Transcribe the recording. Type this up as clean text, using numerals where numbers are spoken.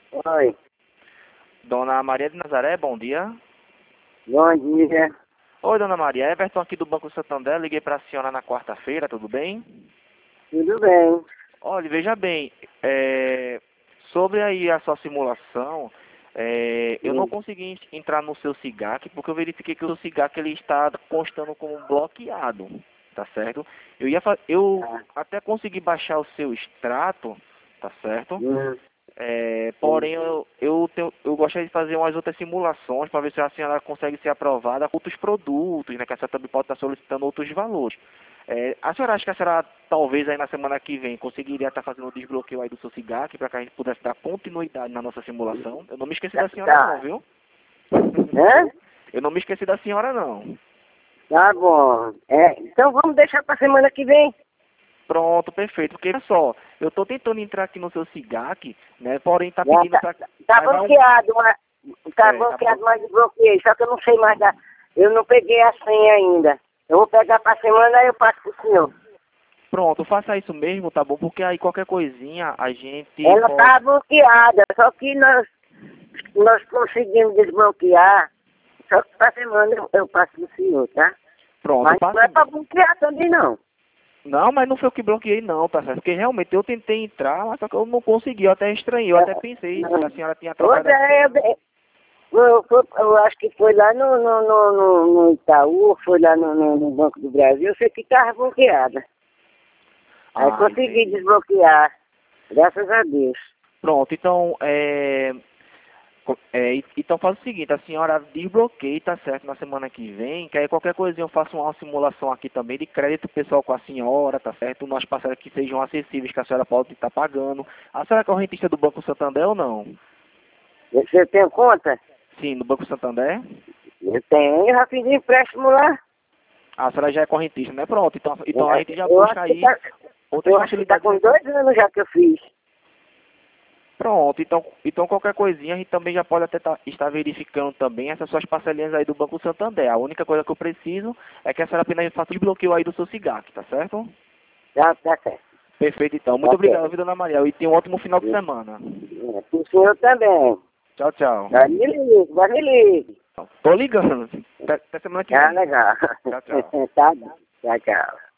Oi, Dona Maria de Nazaré, bom dia. bom dia. Oi, Dona Maria. Everton aqui do Banco Santander. Liguei para a senhora na quarta-feira, tudo bem? Tudo bem? Olha, veja bem, sobre aí a sua simulação, eu não Hum. consegui entrar no seu SIGAC porque eu verifiquei que o seu SIGAC ele está constando como bloqueado, tá certo? Eu Tá. até consegui baixar o seu extrato, tá certo? Hum. Porém, eu gostaria de fazer umas outras simulações para ver se a senhora consegue ser aprovada com outros produtos, né? Que a senhora também pode estar solicitando outros valores. A senhora acha que a senhora, talvez aí na semana que vem, conseguiria estar fazendo o desbloqueio aí do seu SIGAC para que a gente pudesse dar continuidade na nossa simulação? Eu não me esqueci da senhora não, Tá. viu? Hã? Eu não me esqueci da senhora não. Tá bom. Então vamos deixar pra semana que vem. Pronto, perfeito. Porque, olha só, eu estou tentando entrar aqui no seu SIGAC, né? Porém, tá Já pedindo para... tá bloqueado, mas tá Tá bloqueado, mas desbloqueei. Só que eu não sei mais da. Eu não peguei a senha ainda. Eu vou pegar pra semana e eu passo pro senhor. Pronto, faça isso mesmo, tá bom? Porque aí qualquer coisinha a gente Ela pode... tá bloqueada, só que nós conseguimos desbloquear. Só que pra semana eu passo pro senhor, tá? Pronto, Mas não é faça... pra bloquear também não. Não, mas não foi eu que bloqueei não, tá certo? Porque realmente eu tentei entrar, mas só que eu não consegui, eu até estranhei, eu até pensei se a senhora tinha Pois trocado a senha. eu acho que foi lá no Itaú, foi lá no Banco do Brasil, eu sei que estava bloqueada. Aí Ah, consegui entendi. desbloquear, graças a Deus. Pronto, então, então faz o seguinte, a senhora desbloqueie, tá certo, na semana que vem, que aí qualquer coisinha eu faço uma simulação aqui também de crédito pessoal com a senhora, tá certo? Nós parceiros que sejam acessíveis, que a senhora pode estar pagando. A senhora é correntista do Banco Santander ou não? Você tem conta? Sim, no Banco Santander? Eu tenho, eu já fiz empréstimo lá. A senhora já é correntista, né? Pronto, então a gente já Eu busca acho que aí tá, outras eu acho que tá facilidades com aí pra... 2 anos já que eu fiz. Pronto, então qualquer coisinha a gente também já pode até estar verificando também essas suas parcelinhas aí do Banco Santander. A única coisa que eu preciso é que a senhora apenas faça o desbloqueio aí do seu SIGAC, tá certo? Tá certo, Perfeito, então. Muito tá obrigado, certo. viu, Dona Maria? E tenha um ótimo final de semana. O senhor também. Tchau, tchau. Vai me ligue. Tô ligando. Até semana que Tá vem. legal. Tchau, tchau. Tá bom. Tchau, tchau.